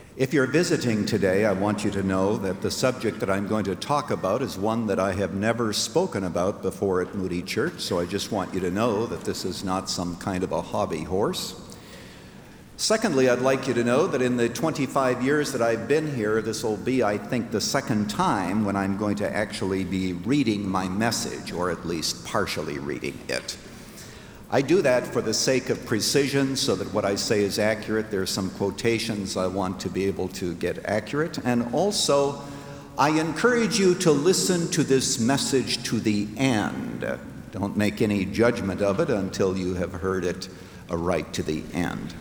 If you're visiting today, I want you to know that the subject that I'm going to talk about is one that I have never spoken about before at Moody Church, so I just want you to know that this is not some kind of a hobby horse. Secondly, I'd like you to know that in the 25 years that I've been here, this will be, I think, the second time when I'm going to actually be reading my message, or at least partially reading it. I do that for the sake of precision, so that what I say is accurate. There are some quotations I want to be able to get accurate. And also, I encourage you to listen to this message to the end. Don't make any judgment of it until you have heard it right to the end.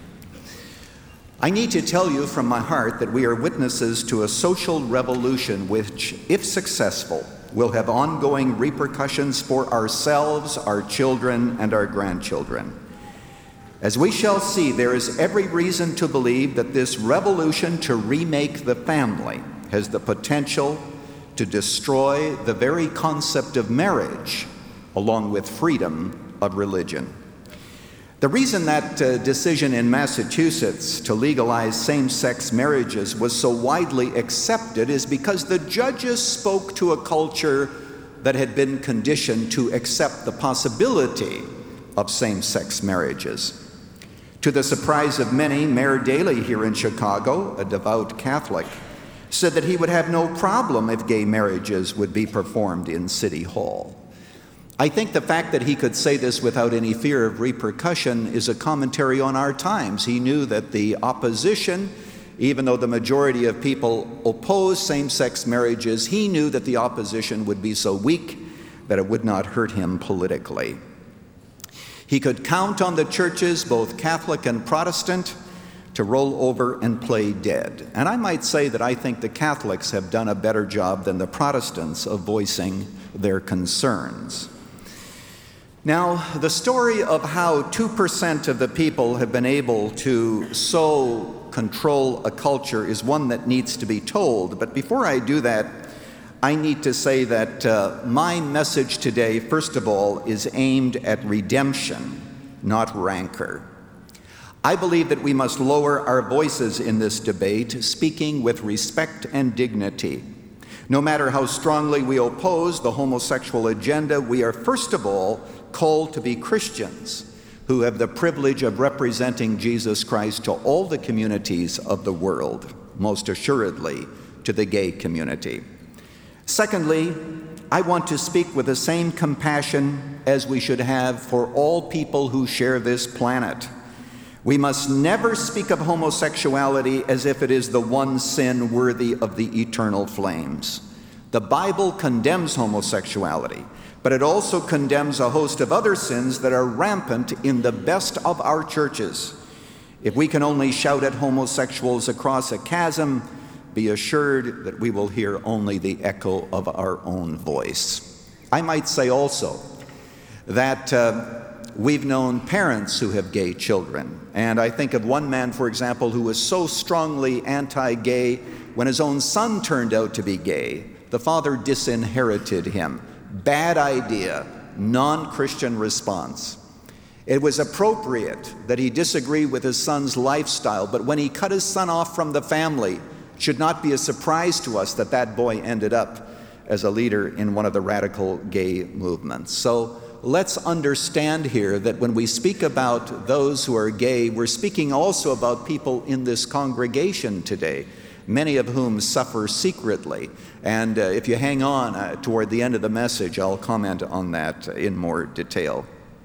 I need to tell you from my heart that we are witnesses to a social revolution which, if successful, will have ongoing repercussions for ourselves, our children, and our grandchildren. As we shall see, there is every reason to believe that this revolution to remake the family has the potential to destroy the very concept of marriage, along with freedom of religion. The reason that decision in Massachusetts to legalize same-sex marriages was so widely accepted is because the judges spoke to a culture that had been conditioned to accept the possibility of same-sex marriages. To the surprise of many, Mayor Daley here in Chicago, a devout Catholic, said that he would have no problem if gay marriages would be performed in City Hall. I think the fact that he could say this without any fear of repercussion is a commentary on our times. He knew that the opposition, even though the majority of people oppose same-sex marriages, he knew that the opposition would be so weak that it would not hurt him politically. He could count on the churches, both Catholic and Protestant, to roll over and play dead. And I might say that I think the Catholics have done a better job than the Protestants of voicing their concerns. Now, the story of how 2% of the people have been able to so control a culture is one that needs to be told. But before I do that, I need to say that my message today, first of all, is aimed at redemption, not rancor. I believe that we must lower our voices in this debate, speaking with respect and dignity. No matter how strongly we oppose the homosexual agenda, we are, first of all, called to be Christians who have the privilege of representing Jesus Christ to all the communities of the world, most assuredly to the gay community. Secondly, I want to speak with the same compassion as we should have for all people who share this planet. We must never speak of homosexuality as if it is the one sin worthy of the eternal flames. The Bible condemns homosexuality, but it also condemns a host of other sins that are rampant in the best of our churches. If we can only shout at homosexuals across a chasm, be assured that we will hear only the echo of our own voice. I might say also that we've known parents who have gay children. And I think of one man, for example, who was so strongly anti-gay, when his own son turned out to be gay, the father disinherited him. Bad idea, non-Christian response. It was appropriate that he disagree with his son's lifestyle, but when he cut his son off from the family, it should not be a surprise to us that that boy ended up as a leader in one of the radical gay movements. So let's understand here that when we speak about those who are gay, we're speaking also about people in this congregation today, many of whom suffer secretly. And if you hang on toward the end of the message, I'll comment on that in more detail.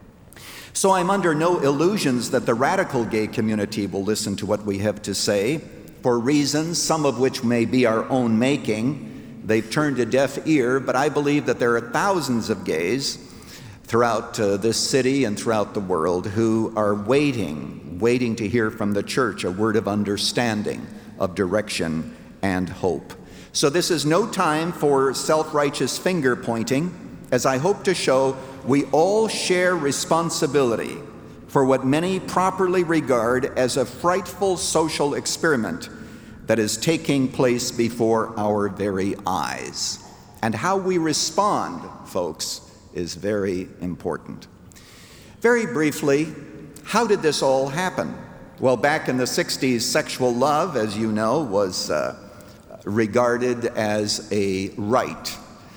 So I'm under no illusions that the radical gay community will listen to what we have to say, for reasons, some of which may be our own making. They've turned a deaf ear, but I believe that there are thousands of gays throughout this city and throughout the world who are waiting to hear from the church a word of understanding, of direction, and hope. So this is no time for self-righteous finger-pointing. As I hope to show, we all share responsibility for what many properly regard as a frightful social experiment that is taking place before our very eyes. And how we respond, folks, is very important. Very briefly, how did this all happen? Well, back in the 60s, sexual love, as you know, was regarded as a right.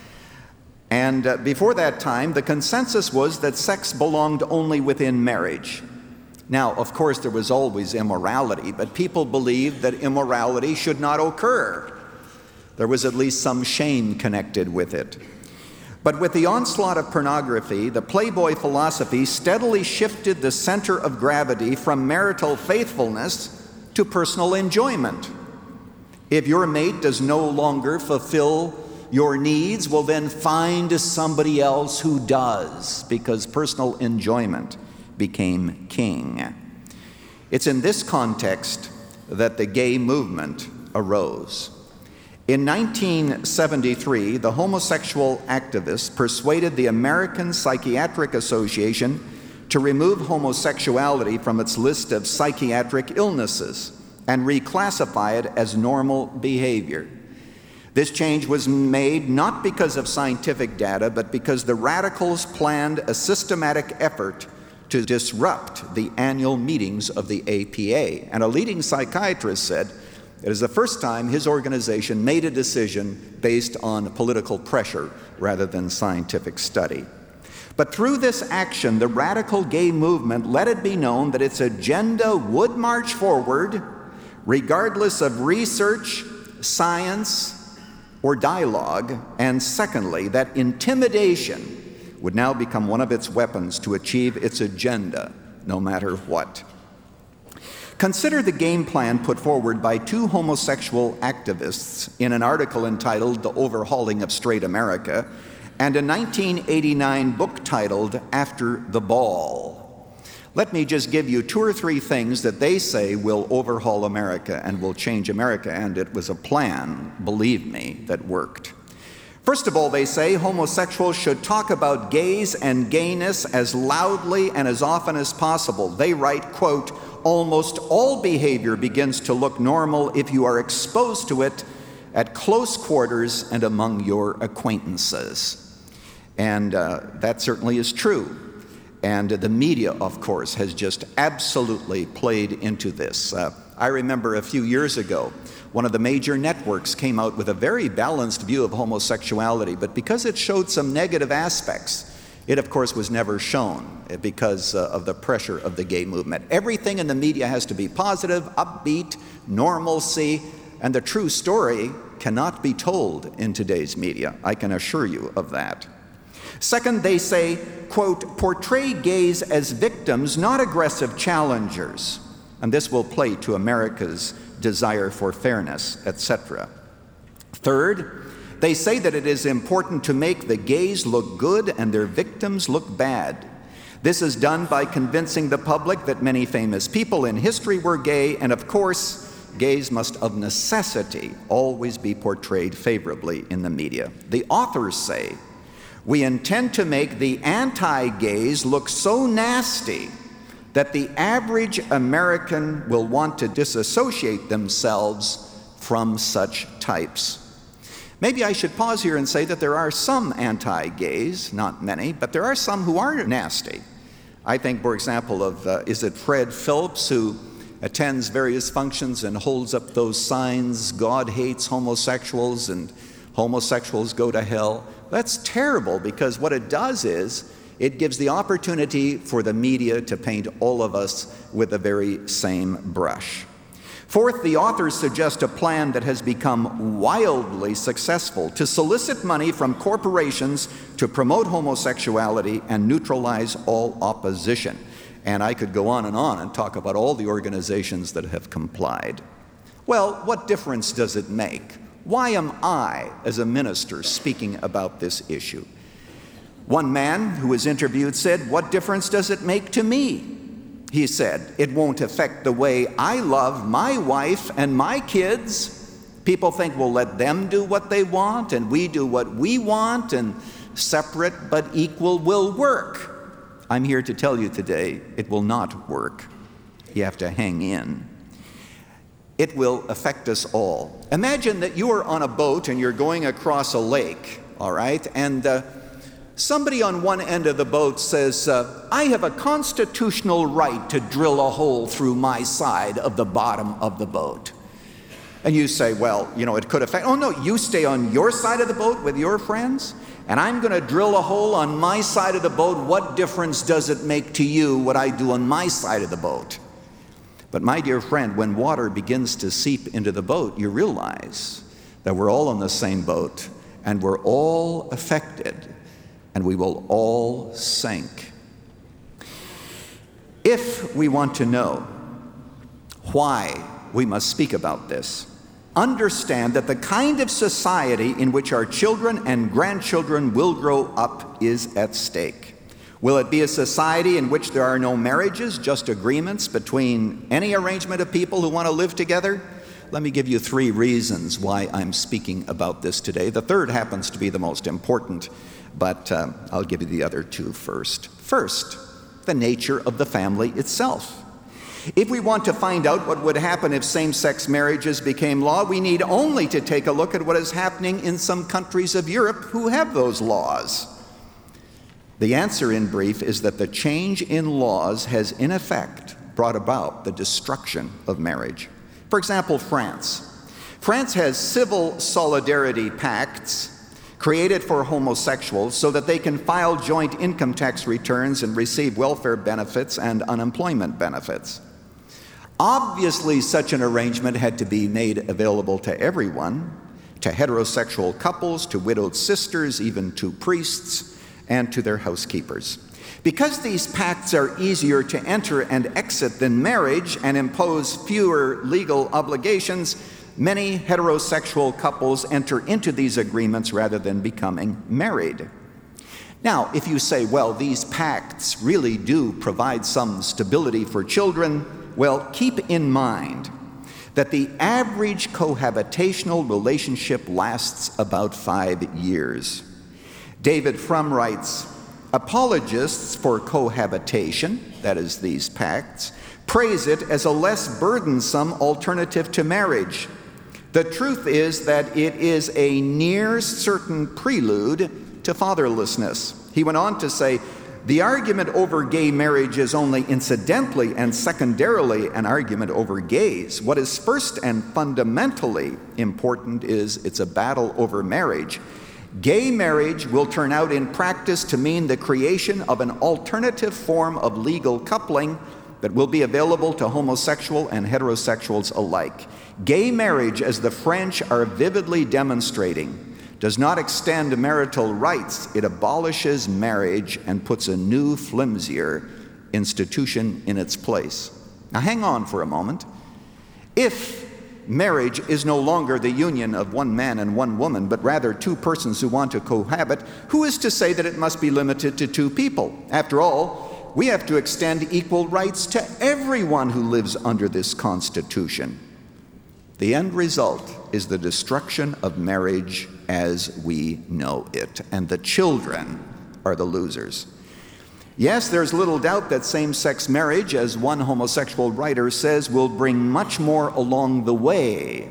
And before that time, the consensus was that sex belonged only within marriage. Now, of course, there was always immorality, but people believed that immorality should not occur. There was at least some shame connected with it. But with the onslaught of pornography, the Playboy philosophy steadily shifted the center of gravity from marital faithfulness to personal enjoyment. If your mate does no longer fulfill your needs, well then find somebody else who does, because personal enjoyment became king. It's in this context that the gay movement arose. In 1973, the homosexual activists persuaded the American Psychiatric Association to remove homosexuality from its list of psychiatric illnesses and reclassify it as normal behavior. This change was made not because of scientific data, but because the radicals planned a systematic effort to disrupt the annual meetings of the APA. And a leading psychiatrist said it is the first time his organization made a decision based on political pressure rather than scientific study. But through this action, the radical gay movement let it be known that its agenda would march forward regardless of research, science, or dialogue, and secondly, that intimidation would now become one of its weapons to achieve its agenda, no matter what. Consider the game plan put forward by two homosexual activists in an article entitled The Overhauling of Straight America and a 1989 book titled After the Ball. Let me just give you two or three things that they say will overhaul America and will change America, and it was a plan, believe me, that worked. First of all, they say homosexuals should talk about gays and gayness as loudly and as often as possible. They write, quote, "Almost all behavior begins to look normal if you are exposed to it at close quarters and among your acquaintances." And that certainly is true. And the media, of course, has just absolutely played into this. I remember a few years ago, one of the major networks came out with a very balanced view of homosexuality, but because it showed some negative aspects, it, of course, was never shown because of the pressure of the gay movement. Everything in the media has to be positive, upbeat, normalcy, and the true story cannot be told in today's media. I can assure you of that. Second, they say, quote, "Portray gays as victims, not aggressive challengers." And this will play to America's desire for fairness, etc. Third, they say that it is important to make the gays look good and their victims look bad. This is done by convincing the public that many famous people in history were gay, and of course, gays must of necessity always be portrayed favorably in the media. The authors say, "We intend to make the anti-gays look so nasty that the average American will want to disassociate themselves from such types." Maybe I should pause here and say that there are some anti-gays, not many, but there are some who are nasty. I think, for example, of, is it Fred Phillips, who attends various functions and holds up those signs, "God hates homosexuals" and "homosexuals go to hell." That's terrible, because what it does is it gives the opportunity for the media to paint all of us with the very same brush. Fourth, the authors suggest a plan that has become wildly successful to solicit money from corporations to promote homosexuality and neutralize all opposition. And I could go on and talk about all the organizations that have complied. Well, what difference does it make? Why am I, as a minister, speaking about this issue? One man who was interviewed said, "What difference does it make to me?" He said, "It won't affect the way I love my wife and my kids. People think we'll let them do what they want and we do what we want, and separate but equal will work." I'm here to tell you today, it will not work. You have to hang in. It will affect us all. Imagine that you are on a boat and you're going across a lake, all right? And Somebody on one end of the boat says, I have a constitutional right to drill a hole through my side of the bottom of the boat. And you say, well, it could affect, oh no, you stay on your side of the boat with your friends, and I'm going to drill a hole on my side of the boat. What difference does it make to you what I do on my side of the boat? But my dear friend, when water begins to seep into the boat, you realize that we're all on the same boat, and we're all affected, and we will all sink. If we want to know why we must speak about this, understand that the kind of society in which our children and grandchildren will grow up is at stake. Will it be a society in which there are no marriages, just agreements between any arrangement of people who want to live together? Let me give you 3 reasons why I'm speaking about this today. The third happens to be the most important, but I'll give you the other 2 first. First, the nature of the family itself. If we want to find out what would happen if same-sex marriages became law, we need only to take a look at what is happening in some countries of Europe who have those laws. The answer, in brief, is that the change in laws has, in effect, brought about the destruction of marriage. For example, France. France has civil solidarity pacts created for homosexuals so that they can file joint income tax returns and receive welfare benefits and unemployment benefits. Obviously, such an arrangement had to be made available to everyone, to heterosexual couples, to widowed sisters, even to priests, and to their housekeepers. Because these pacts are easier to enter and exit than marriage and impose fewer legal obligations, many heterosexual couples enter into these agreements rather than becoming married. Now, if you say, well, these pacts really do provide some stability for children, well, keep in mind that the average cohabitational relationship lasts about 5 years. David Frum writes, apologists for cohabitation, that is these pacts, praise it as a less burdensome alternative to marriage. The truth is that it is a near certain prelude to fatherlessness. He went on to say, the argument over gay marriage is only incidentally and secondarily an argument over gays. What is first and fundamentally important is it's a battle over marriage. Gay marriage will turn out in practice to mean the creation of an alternative form of legal coupling that will be available to homosexual and heterosexuals alike. Gay marriage, as the French are vividly demonstrating, does not extend marital rights. It abolishes marriage and puts a new, flimsier institution in its place. Now hang on for a moment. If marriage is no longer the union of one man and one woman, but rather 2 persons who want to cohabit, who is to say that it must be limited to 2 people? After all, we have to extend equal rights to everyone who lives under this Constitution. The end result is the destruction of marriage as we know it, and the children are the losers. Yes, there's little doubt that same-sex marriage, as one homosexual writer says, will bring much more along the way.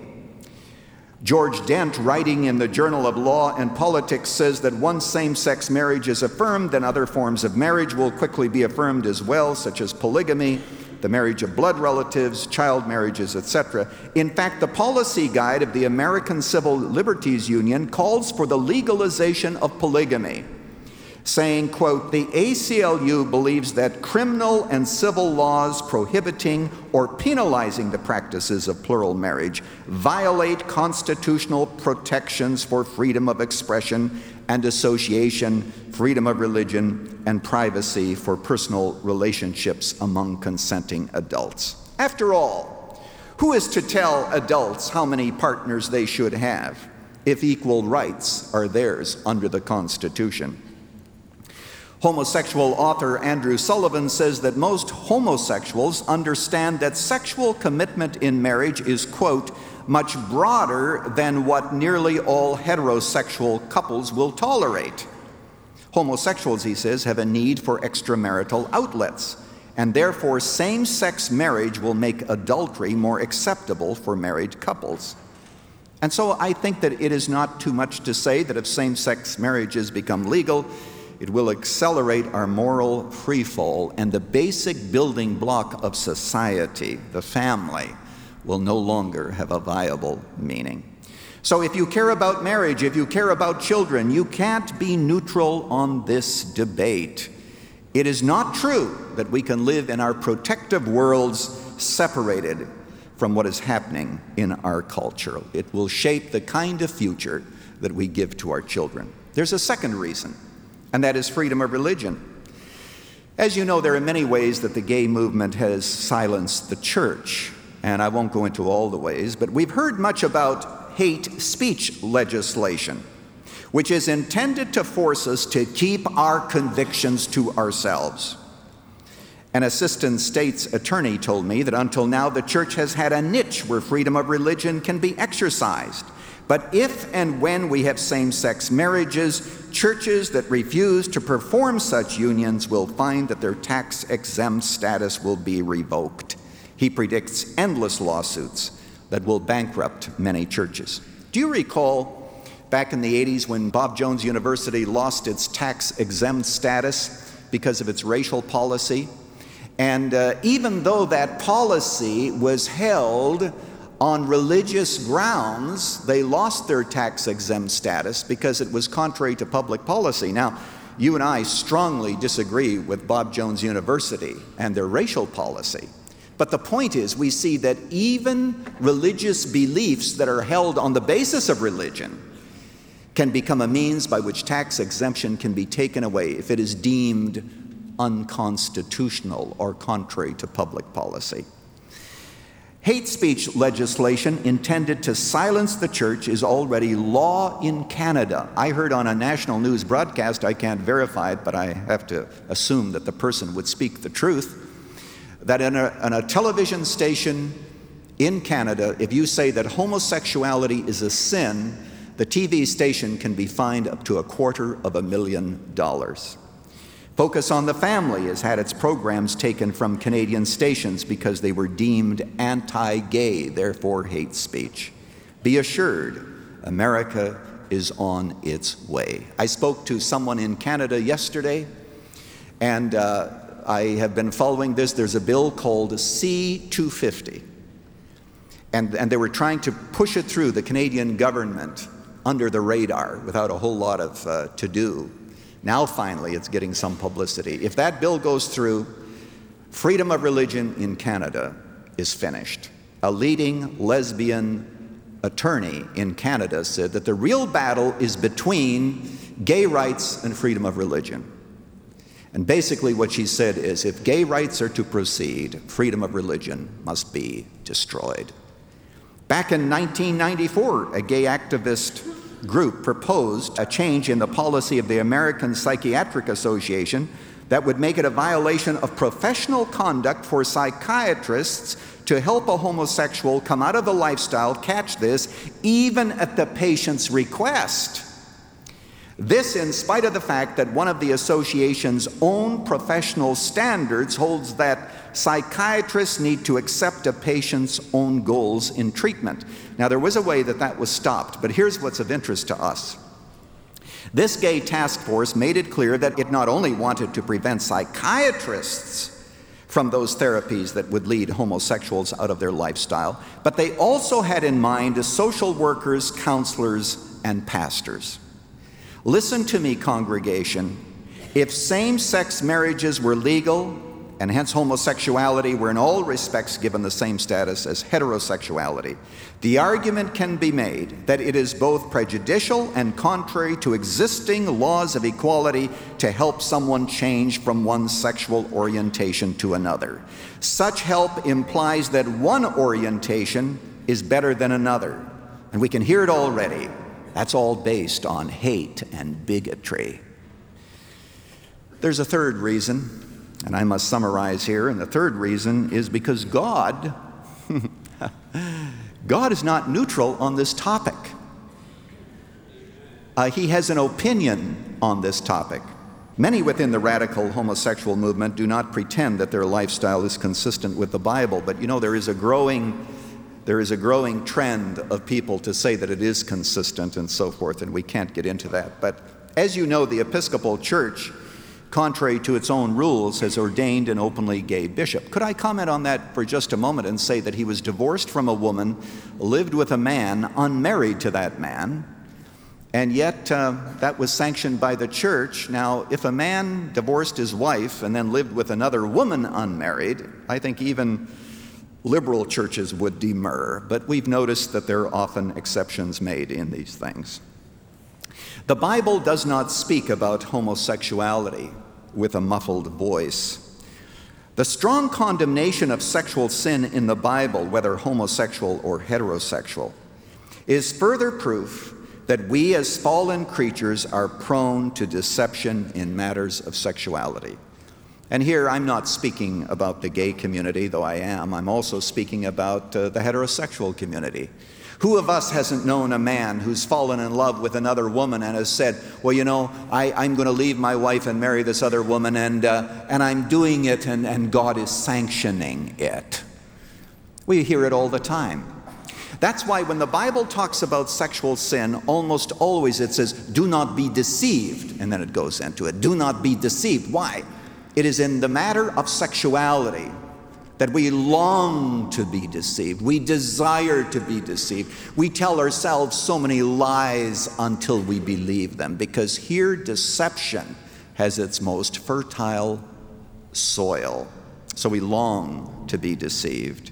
George Dent, writing in the Journal of Law and Politics, says that once same-sex marriage is affirmed, then other forms of marriage will quickly be affirmed as well, such as polygamy, the marriage of blood relatives, child marriages, etc. In fact, the policy guide of the American Civil Liberties Union calls for the legalization of polygamy, saying, quote, the ACLU believes that criminal and civil laws prohibiting or penalizing the practices of plural marriage violate constitutional protections for freedom of expression and association, freedom of religion, and privacy for personal relationships among consenting adults. After all, who is to tell adults how many partners they should have if equal rights are theirs under the Constitution? Homosexual author Andrew Sullivan says that most homosexuals understand that sexual commitment in marriage is, quote, much broader than what nearly all heterosexual couples will tolerate. Homosexuals, he says, have a need for extramarital outlets, and therefore same-sex marriage will make adultery more acceptable for married couples. And so I think that it is not too much to say that if same-sex marriages become legal, It will accelerate our moral freefall, and the basic building block of society, the family, will no longer have a viable meaning. So if you care about marriage, if you care about children, you can't be neutral on this debate. It is not true that we can live in our protective worlds separated from what is happening in our culture. It will shape the kind of future that we give to our children. There's a second reason, and that is freedom of religion. As you know, there are many ways that the gay movement has silenced the church, and I won't go into all the ways, but we've heard much about hate speech legislation, which is intended to force us to keep our convictions to ourselves. An assistant state's attorney told me that until now the church has had a niche where freedom of religion can be exercised. But if and when we have same-sex marriages, churches that refuse to perform such unions will find that their tax-exempt status will be revoked. He predicts endless lawsuits that will bankrupt many churches. Do you recall back in the 80s when Bob Jones University lost its tax-exempt status because of its racial policy? And even though that policy was held on religious grounds, they lost their tax-exempt status because it was contrary to public policy. Now, you and I strongly disagree with Bob Jones University and their racial policy. But the point is, we see that even religious beliefs that are held on the basis of religion can become a means by which tax exemption can be taken away if it is deemed unconstitutional or contrary to public policy. Hate speech legislation intended to silence the church is already law in Canada. I heard on a national news broadcast, I can't verify it, but I have to assume that the person would speak the truth, that in a television station in Canada, if you say that homosexuality is a sin, the TV station can be fined up to $250,000. Focus on the Family has had its programs taken from Canadian stations because they were deemed anti-gay, therefore hate speech. Be assured, America is on its way. I spoke to someone in Canada yesterday, and I have been following this. There's a bill called C-250, and they were trying to push it through the Canadian government under the radar without a whole lot of to-do. Now finally it's getting some publicity. If that bill goes through, freedom of religion in Canada is finished. A leading lesbian attorney in Canada said that the real battle is between gay rights and freedom of religion. And basically what she said is, if gay rights are to proceed, freedom of religion must be destroyed. Back in 1994, a gay activist group proposed a change in the policy of the American Psychiatric Association that would make it a violation of professional conduct for psychiatrists to help a homosexual come out of the lifestyle, catch this, even at the patient's request. This in spite of the fact that one of the association's own professional standards holds that psychiatrists need to accept a patient's own goals in treatment. Now, there was a way that that was stopped, but here's what's of interest to us. This gay task force made it clear that it not only wanted to prevent psychiatrists from those therapies that would lead homosexuals out of their lifestyle, but they also had in mind social workers, counselors, and pastors. Listen to me, congregation. If same-sex marriages were legal, and hence homosexuality were in all respects given the same status as heterosexuality, the argument can be made that it is both prejudicial and contrary to existing laws of equality to help someone change from one sexual orientation to another. Such help implies that one orientation is better than another. And we can hear it already. That's all based on hate and bigotry. There's a third reason, and I must summarize here, and the third reason is because God is not neutral on this topic. He has an opinion on this topic. Many within the radical homosexual movement do not pretend that their lifestyle is consistent with the Bible, but you know, there is a growing trend of people to say that it is consistent and so forth, and we can't get into that. But As you know, the Episcopal Church, contrary to its own rules, has ordained an openly gay bishop. Could I comment on that for just a moment and say that he was divorced from a woman, lived with a man, unmarried to that man, and yet that was sanctioned by the church. Now, if a man divorced his wife and then lived with another woman unmarried, I think even liberal churches would demur, but we've noticed that there are often exceptions made in these things. The Bible does not speak about homosexuality with a muffled voice. The strong condemnation of sexual sin in the Bible, whether homosexual or heterosexual, is further proof that we as fallen creatures are prone to deception in matters of sexuality. And here I'm not speaking about the gay community, though I am. I'm also speaking about the heterosexual community. Who of us hasn't known a man who's fallen in love with another woman and has said, well, you know, I'm going to leave my wife and marry this other woman, and I'm doing it, and God is sanctioning it. We hear it all the time. That's why when the Bible talks about sexual sin, almost always it says, do not be deceived, and then it goes into it. Do not be deceived. Why? It is in the matter of sexuality that we long to be deceived. We desire to be deceived. We tell ourselves so many lies until we believe them, because here deception has its most fertile soil. So we long to be deceived.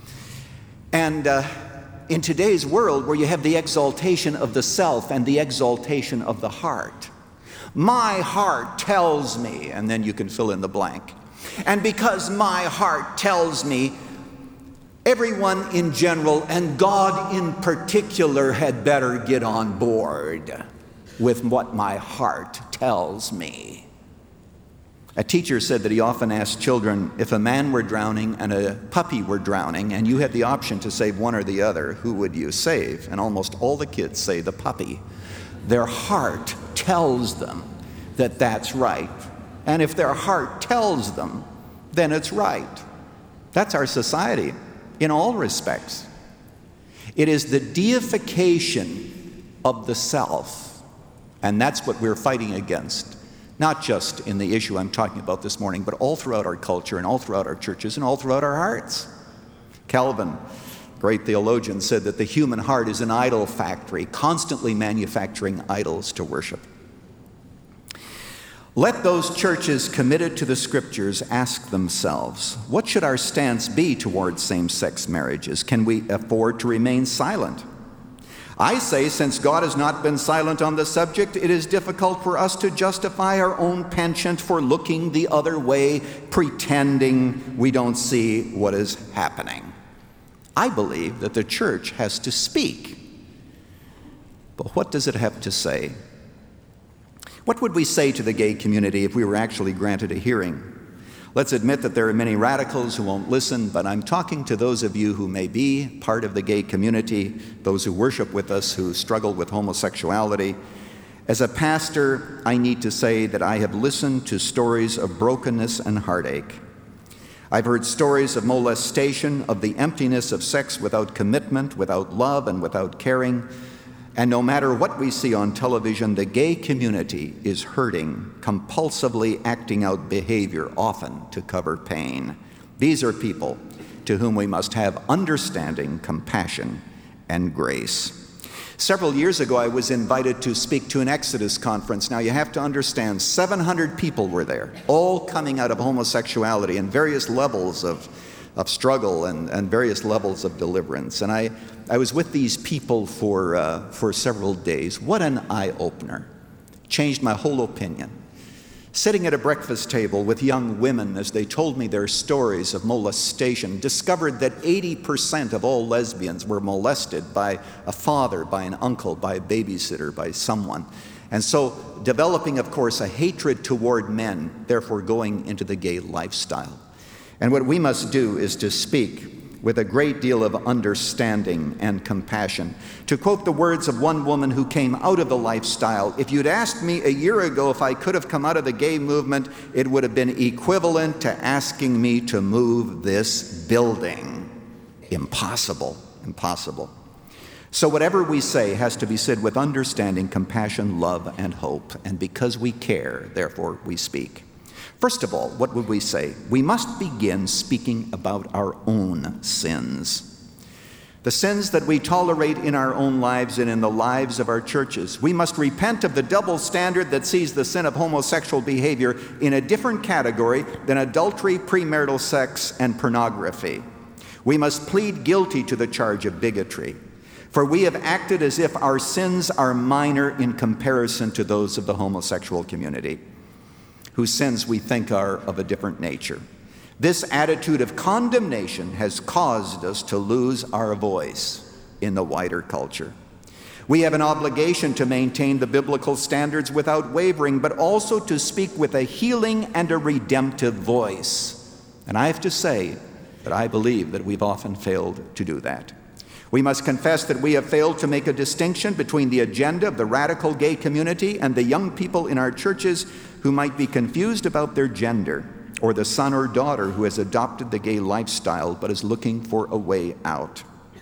And in today's world, where you have the exaltation of the self and the exaltation of the heart, my heart tells me, and then you can fill in the blank. And because my heart tells me, everyone in general and God in particular had better get on board with what my heart tells me. A teacher said that he often asked children, if a man were drowning and a puppy were drowning, and you had the option to save one or the other, who would you save? And almost all the kids say the puppy. Their heart tells them that that's right. And if their heart tells them, then it's right. That's our society in all respects. It is the deification of the self, and that's what we're fighting against, not just in the issue I'm talking about this morning, but all throughout our culture and all throughout our churches and all throughout our hearts. Calvin, great theologian, said that the human heart is an idol factory, constantly manufacturing idols to worship. Let those churches committed to the Scriptures ask themselves, what should our stance be towards same-sex marriages? Can we afford to remain silent? I say, since God has not been silent on the subject, it is difficult for us to justify our own penchant for looking the other way, pretending we don't see what is happening. I believe that the church has to speak. But what does it have to say? What would we say to the gay community if we were actually granted a hearing? Let's admit that there are many radicals who won't listen, but I'm talking to those of you who may be part of the gay community, those who worship with us, who struggle with homosexuality. As a pastor, I need to say that I have listened to stories of brokenness and heartache. I've heard stories of molestation, of the emptiness of sex without commitment, without love, and without caring. And no matter what we see on television, the gay community is hurting, compulsively acting out behavior, often to cover pain. These are people to whom we must have understanding, compassion, and grace. Several years ago, I was invited to speak to an Exodus conference. Now, you have to understand, 700 people were there, all coming out of homosexuality and various levels of struggle and various levels of deliverance. And I was with these people for several days. What an eye-opener. Changed my whole opinion. Sitting at a breakfast table with young women as they told me their stories of molestation, discovered that 80% of all lesbians were molested by a father, by an uncle, by a babysitter, by someone. And so developing, of course, a hatred toward men, therefore going into the gay lifestyle. And what we must do is to speak with a great deal of understanding and compassion. To quote the words of one woman who came out of the lifestyle, if you'd asked me a year ago if I could have come out of the gay movement, it would have been equivalent to asking me to move this building. Impossible, impossible. So whatever we say has to be said with understanding, compassion, love, and hope. And because we care, therefore we speak. First of all, what would we say? We must begin speaking about our own sins. The sins that we tolerate in our own lives and in the lives of our churches. We must repent of the double standard that sees the sin of homosexual behavior in a different category than adultery, premarital sex, and pornography. We must plead guilty to the charge of bigotry, for we have acted as if our sins are minor in comparison to those of the homosexual community, whose sins we think are of a different nature. This attitude of condemnation has caused us to lose our voice in the wider culture. We have an obligation to maintain the biblical standards without wavering, but also to speak with a healing and a redemptive voice. And I have to say that I believe that we've often failed to do that. We must confess that we have failed to make a distinction between the agenda of the radical gay community and the young people in our churches who might be confused about their gender, or the son or daughter who has adopted the gay lifestyle but is looking for a way out.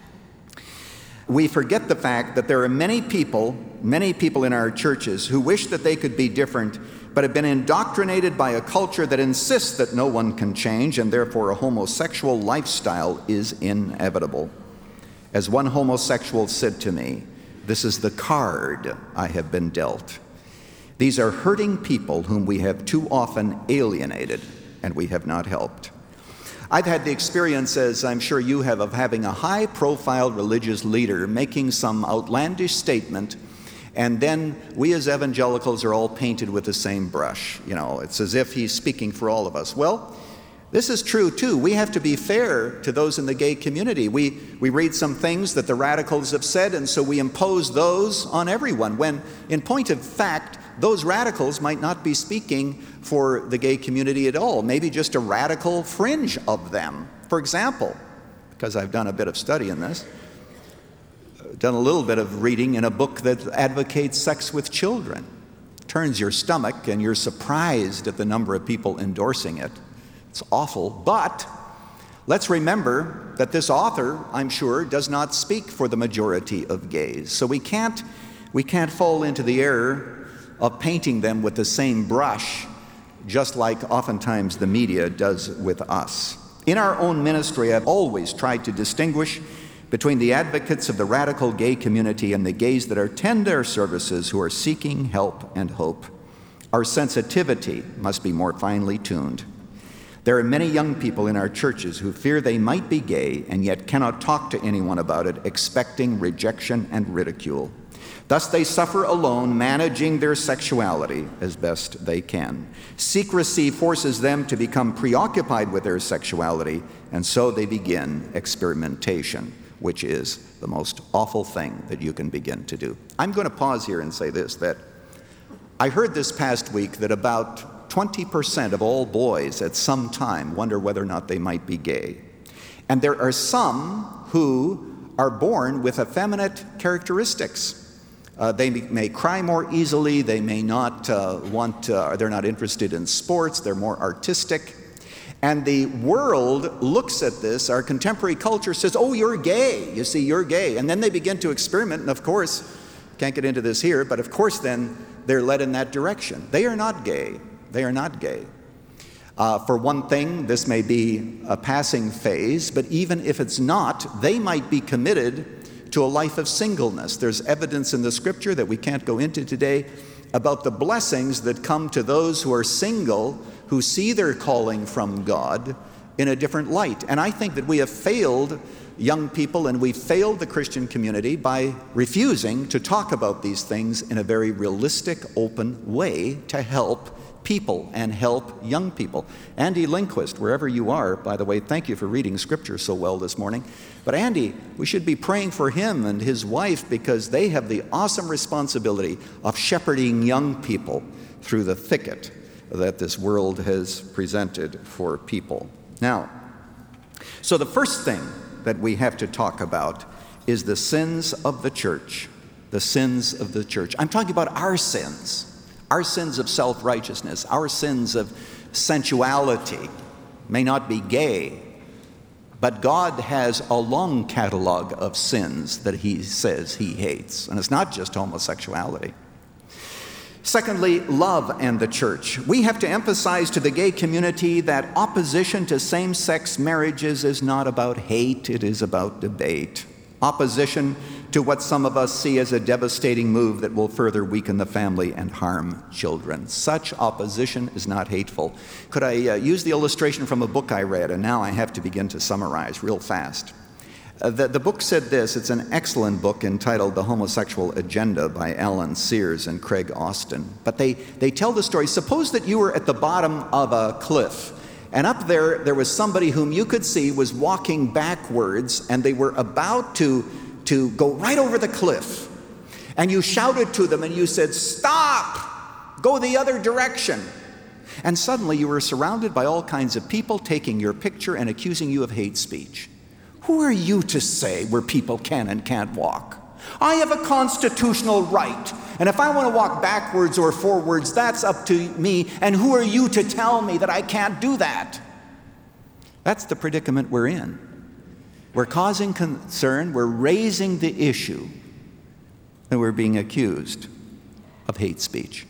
We forget the fact that there are many people in our churches who wish that they could be different, but have been indoctrinated by a culture that insists that no one can change, and therefore a homosexual lifestyle is inevitable. As one homosexual said to me, "This is the card I have been dealt." These are hurting people whom we have too often alienated, and we have not helped. I've had the experience, as I'm sure you have, of having a high-profile religious leader making some outlandish statement, and then we as evangelicals are all painted with the same brush. You know, it's as if he's speaking for all of us. Well, this is true, too. We have to be fair to those in the gay community. We read some things that the radicals have said, and so we impose those on everyone, when, in point of fact, those radicals might not be speaking for the gay community at all, maybe just a radical fringe of them. For example, because I've done a bit of study in this, done a little bit of reading in a book that advocates sex with children. Turns your stomach, and you're surprised at the number of people endorsing it. It's awful, but let's remember that this author, I'm sure, does not speak for the majority of gays. So we can't fall into the error of painting them with the same brush, just like oftentimes the media does with us. In our own ministry, I've always tried to distinguish between the advocates of the radical gay community and the gays that attend our services who are seeking help and hope. Our sensitivity must be more finely tuned. There are many young people in our churches who fear they might be gay and yet cannot talk to anyone about it, expecting rejection and ridicule. Thus they suffer alone, managing their sexuality as best they can. Secrecy forces them to become preoccupied with their sexuality, and so they begin experimentation, which is the most awful thing that you can begin to do. I'm going to pause here and say this, that I heard this past week that about 20% of all boys at some time wonder whether or not they might be gay. And there are some who are born with effeminate characteristics. They may cry more easily, they may not they're not interested in sports, they're more artistic. And the world looks at this, our contemporary culture says, oh, you're gay, you see, you're gay. And then they begin to experiment, and of course, can't get into this here, but of course then they're led in that direction. They are not gay, they are not gay. For one thing, this may be a passing phase, but even if it's not, they might be committed to a life of singleness. There's evidence in the scripture that we can't go into today about the blessings that come to those who are single, who see their calling from God in a different light. And I think that we have failed young people and we've failed the Christian community by refusing to talk about these things in a very realistic, open way to help people and help young people. Andy Lindquist, wherever you are, by the way, thank you for reading scripture so well this morning. But Andy, we should be praying for him and his wife because they have the awesome responsibility of shepherding young people through the thicket that this world has presented for people. Now, so the first thing that we have to talk about is the sins of the church. The sins of the church. I'm talking about our sins of self-righteousness, our sins of sensuality. May not be gay, But God has a long catalog of sins that he says he hates, and it's not just homosexuality. Secondly, love and the church. We have to emphasize to the gay community that opposition to same-sex marriages is not about hate, it is about debate. Opposition to what some of us see as a devastating move that will further weaken the family and harm children. Such opposition is not hateful. Could I use the illustration from a book I read, and now I have to begin to summarize real fast. The book said this. It's an excellent book entitled The Homosexual Agenda by Alan Sears and Craig Austin. But they tell the story. Suppose that you were at the bottom of a cliff, and up there was somebody whom you could see was walking backwards, and they were about to go right over the cliff. And you shouted to them and you said, "Stop! Go the other direction." And suddenly you were surrounded by all kinds of people taking your picture and accusing you of hate speech. Who are you to say where people can and can't walk? I have a constitutional right, and if I want to walk backwards or forwards, that's up to me, and who are you to tell me that I can't do that? That's the predicament we're in. We're causing concern, we're raising the issue, and we're being accused of hate speech.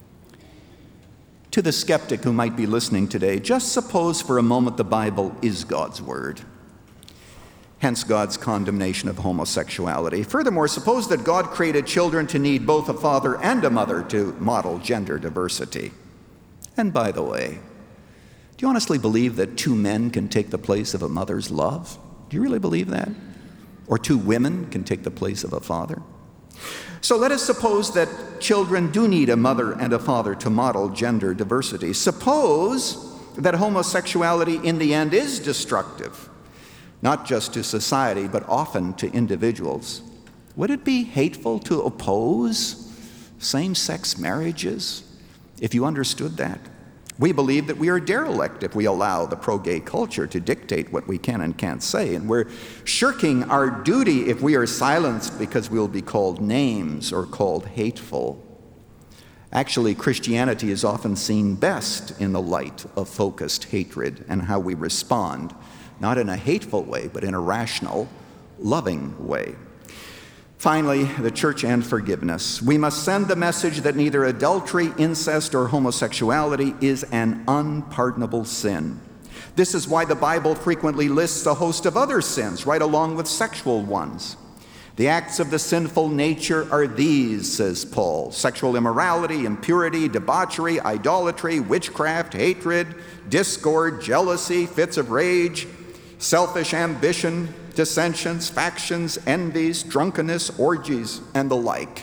To the skeptic who might be listening today, just suppose for a moment the Bible is God's word. Hence God's condemnation of homosexuality. Furthermore, suppose that God created children to need both a father and a mother to model gender diversity. And by the way, do you honestly believe that two men can take the place of a mother's love? Do you really believe that? Or two women can take the place of a father? So let us suppose that children do need a mother and a father to model gender diversity. Suppose that homosexuality in the end is destructive, not just to society, but often to individuals. Would it be hateful to oppose same-sex marriages if you understood that? We believe that we are derelict if we allow the pro-gay culture to dictate what we can and can't say, and we're shirking our duty if we are silenced because we'll be called names or called hateful. Actually, Christianity is often seen best in the light of focused hatred and how we respond, not in a hateful way, but in a rational, loving way. Finally, the church and forgiveness. We must send the message that neither adultery, incest, or homosexuality is an unpardonable sin. This is why the Bible frequently lists a host of other sins, right along with sexual ones. The acts of the sinful nature are these, says Paul: sexual immorality, impurity, debauchery, idolatry, witchcraft, hatred, discord, jealousy, fits of rage, selfish ambition, dissensions, factions, envies, drunkenness, orgies, and the like.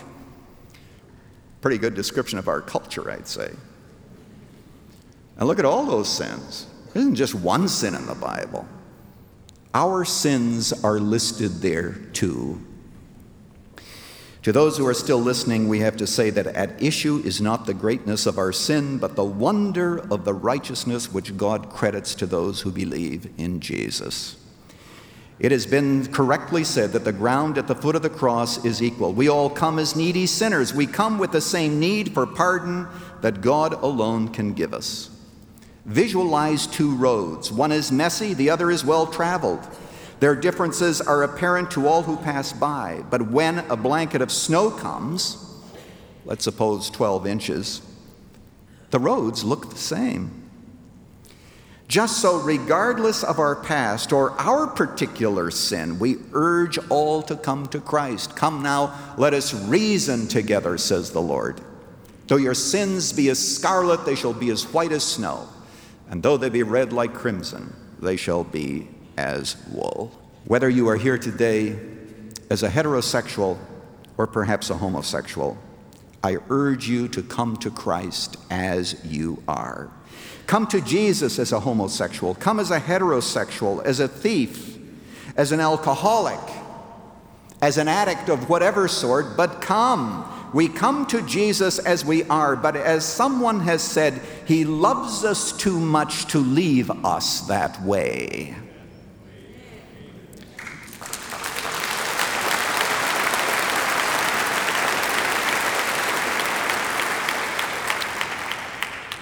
Pretty good description of our culture, I'd say. And look at all those sins. There isn't just one sin in the Bible. Our sins are listed there too. To those who are still listening, we have to say that at issue is not the greatness of our sin, but the wonder of the righteousness which God credits to those who believe in Jesus. It has been correctly said that the ground at the foot of the cross is equal. We all come as needy sinners. We come with the same need for pardon that God alone can give us. Visualize two roads. One is messy, the other is well-traveled. Their differences are apparent to all who pass by, but when a blanket of snow comes, let's suppose 12 inches, the roads look the same. Just so, regardless of our past or our particular sin, we urge all to come to Christ. Come now, let us reason together, says the Lord. Though your sins be as scarlet, they shall be as white as snow. And though they be red like crimson, they shall be as wool. Whether you are here today as a heterosexual or perhaps a homosexual, I urge you to come to Christ as you are. Come to Jesus as a homosexual. Come as a heterosexual, as a thief, as an alcoholic, as an addict of whatever sort, but come. We come to Jesus as we are, but as someone has said, He loves us too much to leave us that way.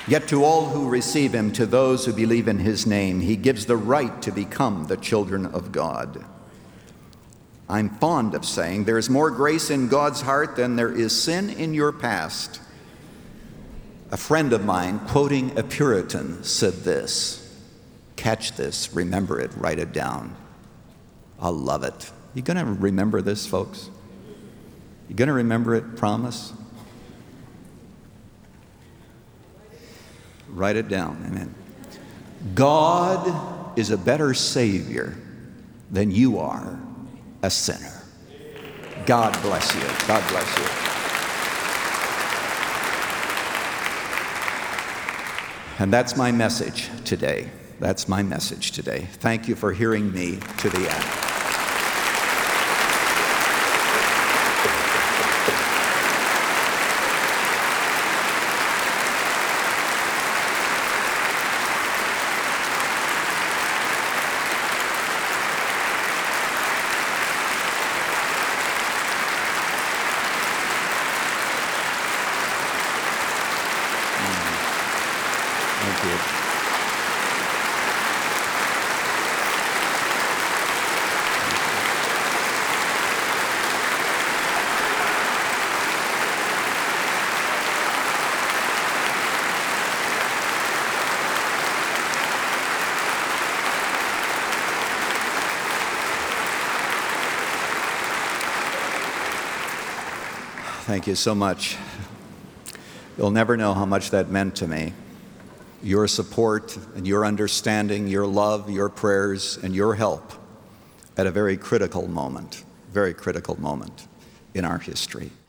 Yet to all who receive him, to those who believe in his name, he gives the right to become the children of God. I'm fond of saying there's more grace in God's heart than there is sin in your past. A friend of mine, quoting a Puritan, said this. Catch this, remember it, write it down. I love it. You going to remember this, folks? You going to remember it, promise? Write it down, amen. God is a better Savior than you are a sinner. God bless you. God bless you. And that's my message today. That's my message today. Thank you for hearing me to the end. Thank you. Thank you so much. You'll never know how much that meant to me. Your support and your understanding, your love, your prayers, and your help at a very critical moment in our history.